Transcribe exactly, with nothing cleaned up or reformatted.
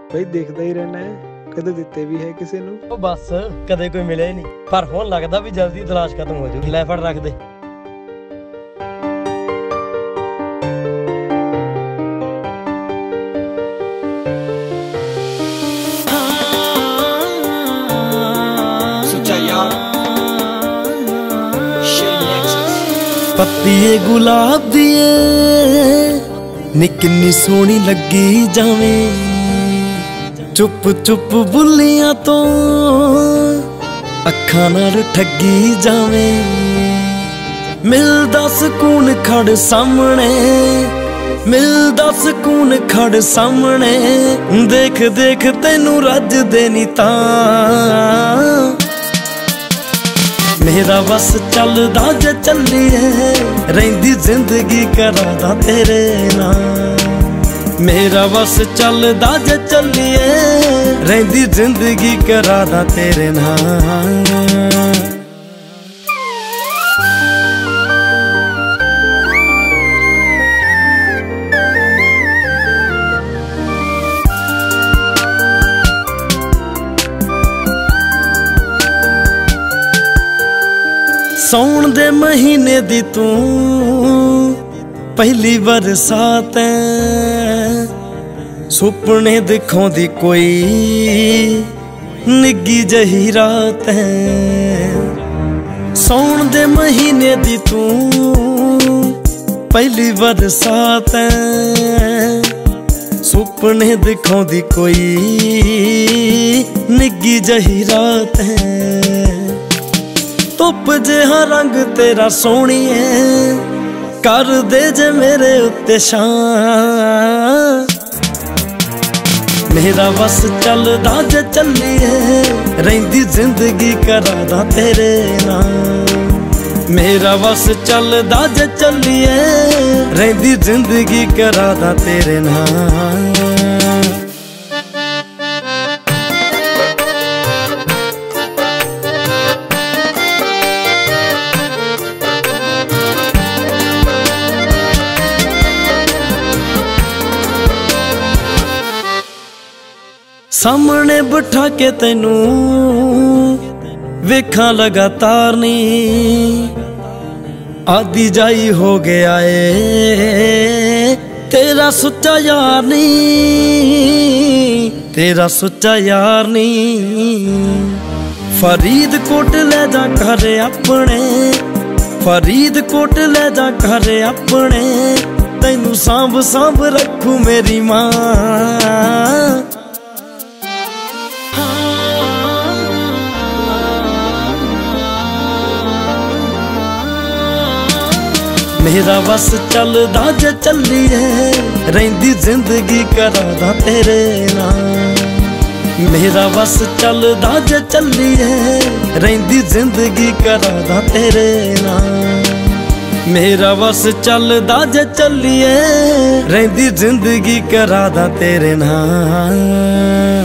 ਬਈ ਦੇਖਦਾ ਹੀ ਰਹਿਣਾ ਹੈ, ਕਦੇ ਦਿੱਤੇ ਵੀ ਹੈ ਕਿਸੇ ਨੂੰ? ਉਹ ਬਸ ਕਦੇ ਕੋਈ ਮਿਲਿਆ ਹੀ ਨਹੀਂ, ਪਰ ਹੁਣ ਲੱਗਦਾ ਵੀ ਜਲਦੀ ਤਲਾਸ਼ ਖਤਮ ਹੋ ਜੂਗੀ। ਲੈ ਫੜ ਰੱਖ ਦੇ। ਪੱਤੀਏ ਗੁਲਾਬ ਦੀਏ ਨੀ ਕਿੰਨੀ ਸੋਹਣੀ ਲੱਗੀ ਜਾਵੇਂ, ਚੁੱਪ ਚੁੱਪ ਬੁੱਲੀਆਂ ਤੋਂ ਅੱਖਾਂ ਨਾਲ ਠੱਗੀ ਜਾਵੇਂ। ਮਿਲਦਾ ਸਕੂਨ ਖੜ ਸਾਹਮਣੇ, ਮਿਲਦਾ ਸਕੂਨ ਖੜ ਸਾਹਮਣੇ, ਦੇਖ ਦੇਖ ਤੈਨੂੰ ਰੱਜਦੇ ਨੀ ਤਾਂ। ਮੇਰਾ ਬਸ ਚੱਲਦਾ ਜੇ ਚੱਲੀਏ, ਰਹਿੰਦੀ ਜ਼ਿੰਦਗੀ ਕਰਾਂਦਾ ਤੇਰੇ ਨਾਲ। ਮੇਰਾ ਬਸ ਚੱਲਦਾ ਜੇ ਚੱਲੀਏ, ਰਹਿੰਦੀ ਜ਼ਿੰਦਗੀ ਕਰਾਂਦਾ ਤੇਰੇ ਨਾਲ। ਸੌਣ ਦੇ ਮਹੀਨੇ ਦੀ ਤੂੰ ਪਹਿਲੀ ਬਰਸਾਤ ਐ, ਸੁਪਨੇ ਦਿਖਾਉਂਦੀ ਕੋਈ ਨਿੱਗੀ ਜਹੀ ਰਾਤ ਐ। ਸੌਣ ਦੇ ਮਹੀਨੇ ਦੀ ਤੂੰ ਪਹਿਲੀ ਬਰਸਾਤ ਐ, ਸੁਪਨੇ ਦਿਖਾਉਂਦੀ ਕੋਈ ਨਿੱਗੀ ਜਹੀ ਰਾਤ ਐ। ਧੁੱਪ ਜਿਹਾ ਰੰਗ ਤੇਰਾ ਸੋਹਣੀਏ, ਕਰ ਦੇ ਜੇ ਮੇਰੇ ਉੱਤੇ ਛਾਂ। ਮੇਰਾ ਬਸ ਚੱਲਦਾ ਜੇ ਚੱਲੀਏ, ਰਹਿੰਦੀ ਜ਼ਿੰਦਗੀ ਕਰਾਂਦਾ ਤੇਰੇ ਨਾਲ। ਮੇਰਾ ਬਸ ਚੱਲਦਾ ਜੇ ਚੱਲੀਏ, ਰਹਿੰਦੀ ਜ਼ਿੰਦਗੀ ਕਰਾਂਦਾ ਤੇਰੇ ਨਾਲ। ਸਾਹਮਣੇ ਬਿਠਾ ਕੇ ਤੈਨੂੰ ਵੇਖਾਂ ਲਗਾਤਾਰ ਨੀ, ਆਦੀ ਜਾਈ ਹੋ ਗਿਆ ਏ ਤੇਰਾ ਸੁੱਚਾ ਯਾਰ ਨੀ, ਤੇਰਾ ਸੁੱਚਾ ਯਾਰ ਨੀ। ਫਰੀਦਕੋਟ ਲੈ ਜਾ ਘਰ ਆਪਣੇ, ਫਰੀਦਕੋਟ ਲੈ ਜਾ ਘਰ ਆਪਣੇ, ਤੈਨੂੰ ਸਾਂਭ ਸਾਂਭ ਰੱਖੂ ਮੇਰੀ ਮਾਂ। ਮੇਰਾ ਬਸ ਚੱਲਦਾ ਜੇ ਚੱਲੀਏ, ਰਹਿੰਦੀ ਜ਼ਿੰਦਗੀ ਕਰਾਂਦਾ ਤੇਰੇ ਨਾਲ। ਮੇਰਾ ਬਸ ਚੱਲਦਾ ਜੇ ਚੱਲੀਏ, ਰਹਿੰਦੀ ਜ਼ਿੰਦਗੀ ਕਰਾਂਦਾ ਤੇਰੇ ਨਾਲ। ਮੇਰਾ ਬਸ ਚੱਲਦਾ ਜੇ ਚੱਲੀਏ, ਰਹਿੰਦੀ ਜ਼ਿੰਦਗੀ ਕਰਾਂਦਾ ਤੇਰੇ ਨਾਲ।